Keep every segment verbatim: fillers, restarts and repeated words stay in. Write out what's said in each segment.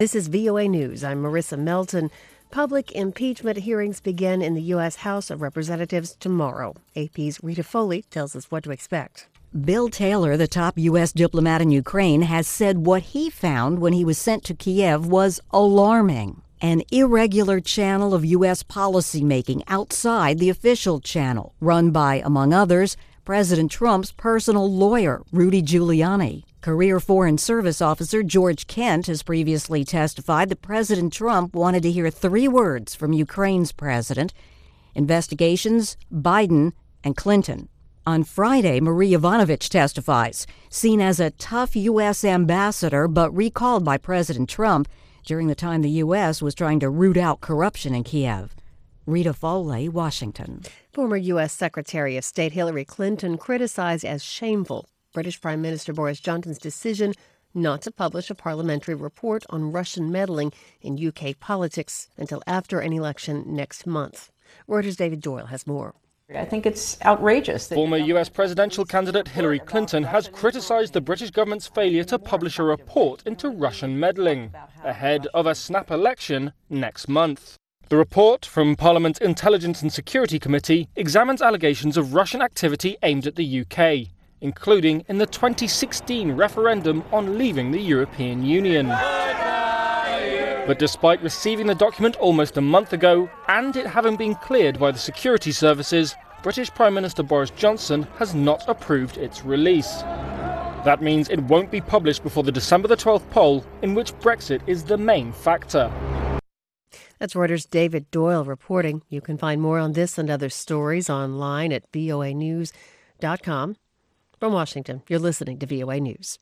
This is V O A News. I'm Marissa Melton. Public impeachment hearings begin in the U S House of Representatives tomorrow. A P's Rita Foley tells us what to expect. Bill Taylor, the top U S diplomat in Ukraine, has said what he found when he was sent to Kiev was alarming. An irregular channel of U S policymaking outside the official channel, run by, among others, President Trump's personal lawyer, Rudy Giuliani. Career Foreign Service Officer George Kent has previously testified that President Trump wanted to hear three words from Ukraine's president: investigations, Biden, and Clinton. On Friday, Marie Yovanovitch testifies, seen as a tough U S ambassador but recalled by President Trump during the time the U S was trying to root out corruption in Kiev. Rita Foley, Washington. Former U S Secretary of State Hillary Clinton criticized as shameful British Prime Minister Boris Johnson's decision not to publish a parliamentary report on Russian meddling in U K politics until after an election next month. Reuters' David Doyle has more. I think it's outrageous. That Former U S presidential candidate Hillary Clinton has criticized the British government's failure to publish a report into Russian meddling ahead of a snap election next month. The report from Parliament's Intelligence and Security Committee examines allegations of Russian activity aimed at the U K, including in the twenty sixteen referendum on leaving the European Union. But despite receiving the document almost a month ago and it having been cleared by the security services, British Prime Minister Boris Johnson has not approved its release. That means it won't be published before the December the twelfth poll, in which Brexit is the main factor. That's Reuters' David Doyle reporting. You can find more on this and other stories online at V O A news dot com. From Washington, you're listening to V O A News.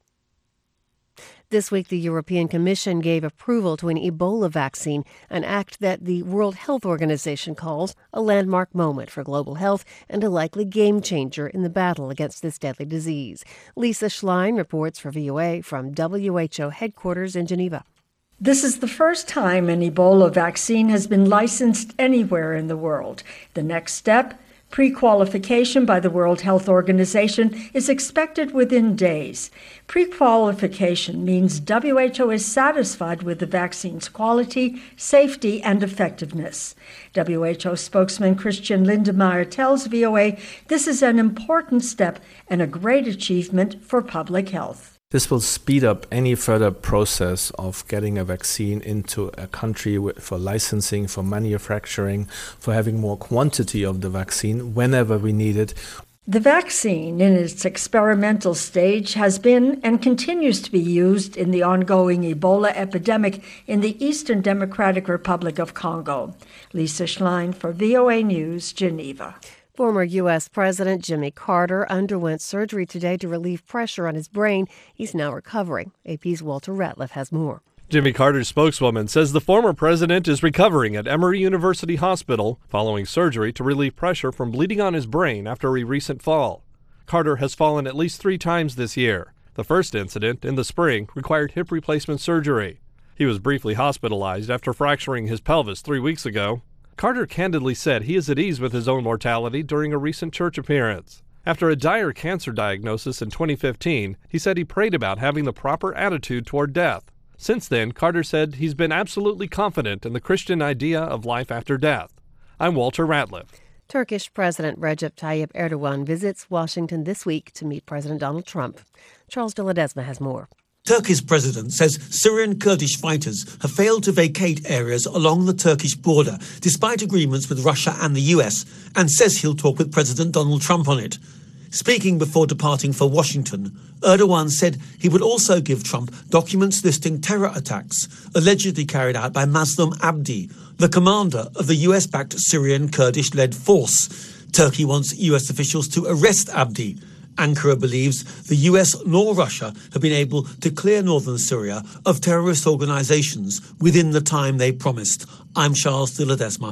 This week, the European Commission gave approval to an Ebola vaccine, an act that the World Health Organization calls a landmark moment for global health and a likely game changer in the battle against this deadly disease. Lisa Schlein reports for V O A from W H O headquarters in Geneva. This is the first time an Ebola vaccine has been licensed anywhere in the world. The next step, pre-qualification by the World Health Organization, is expected within days. Pre-qualification means W H O is satisfied with the vaccine's quality, safety, and effectiveness. W H O spokesman Christian Lindmeier tells V O A this is an important step and a great achievement for public health. This will speed up any further process of getting a vaccine into a country for licensing, for manufacturing, for having more quantity of the vaccine whenever we need it. The vaccine, in its experimental stage, has been and continues to be used in the ongoing Ebola epidemic in the Eastern Democratic Republic of Congo. Lisa Schlein for V O A News, Geneva. Former U S President Jimmy Carter underwent surgery today to relieve pressure on his brain. He's now recovering. A P's Walter Ratliff has more. Jimmy Carter's spokeswoman says the former president is recovering at Emory University Hospital following surgery to relieve pressure from bleeding on his brain after a recent fall. Carter has fallen at least three times this year. The first incident, in the spring, required hip replacement surgery. He was briefly hospitalized after fracturing his pelvis three weeks ago. Carter candidly said he is at ease with his own mortality during a recent church appearance. After a dire cancer diagnosis in twenty fifteen, he said he prayed about having the proper attitude toward death. Since then, Carter said he's been absolutely confident in the Christian idea of life after death. I'm Walter Ratliff. Turkish President Recep Tayyip Erdogan visits Washington this week to meet President Donald Trump. Charles de Ledesma has more. Turkey's president says Syrian Kurdish fighters have failed to vacate areas along the Turkish border, despite agreements with Russia and the U S, and says he'll talk with President Donald Trump on it. Speaking before departing for Washington, Erdogan said he would also give Trump documents listing terror attacks allegedly carried out by Mazlum Abdi, the commander of the U S-backed Syrian Kurdish-led force. Turkey wants U S officials to arrest Abdi. Ankara believes the U S nor Russia have been able to clear northern Syria of terrorist organizations within the time they promised. I'm Charles de Ledesma.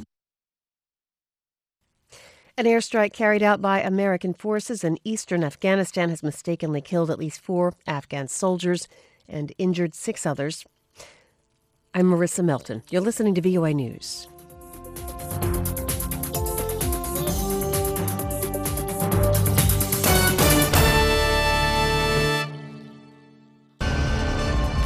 An airstrike carried out by American forces in eastern Afghanistan has mistakenly killed at least four Afghan soldiers and injured six others. I'm Marissa Melton. You're listening to V O A News.